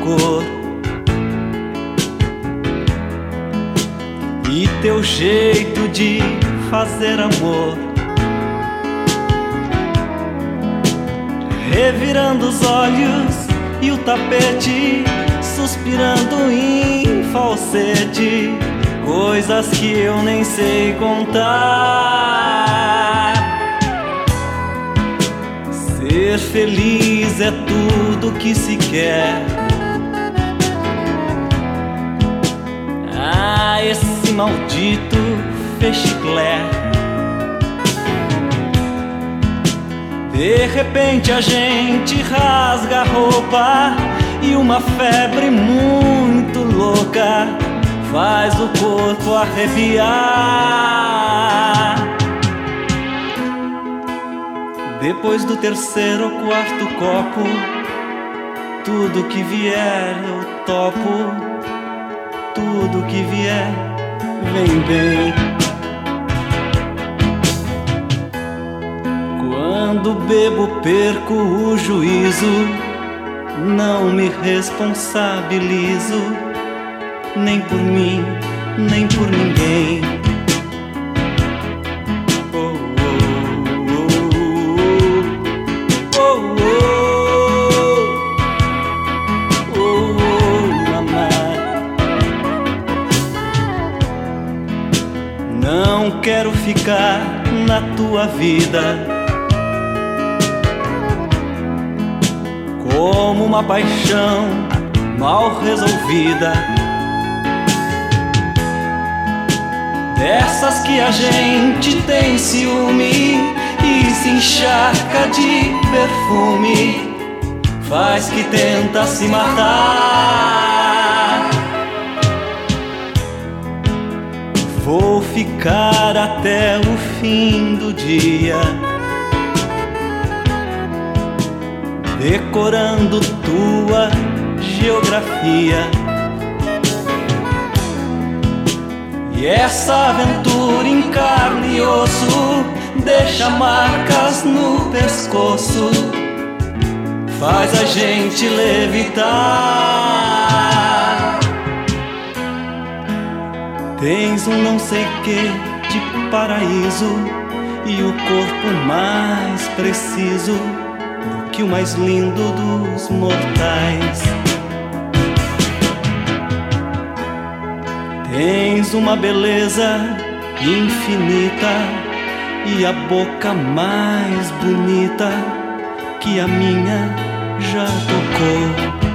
cor e teu jeito de fazer amor, revirando os olhos e o tapete, suspirando em falsete, coisas que eu nem sei contar. Ser feliz é tudo que se quer. Ah, esse maldito fechiclé. De repente a gente rasga a roupa e uma febre muito louca faz o corpo arrepiar. Depois do terceiro ou quarto copo, tudo que vier eu topo, tudo que vier vem bem. Quando bebo perco o juízo, não me responsabilizo, nem por mim, nem por ninguém. Oh, oh, oh, oh, oh, oh, mamãe. Não quero ficar na tua vida como uma paixão mal resolvida, dessas que a gente tem ciúme e se encharca de perfume, faz que tenta se matar. Vou ficar até o fim do dia, decorando tua geografia. E essa aventura em carne e osso deixa marcas no pescoço, faz a gente levitar. Tens um não sei que de paraíso e o corpo mais preciso do que o mais lindo dos mortais. Tens uma beleza infinita e a boca mais bonita que a minha já tocou.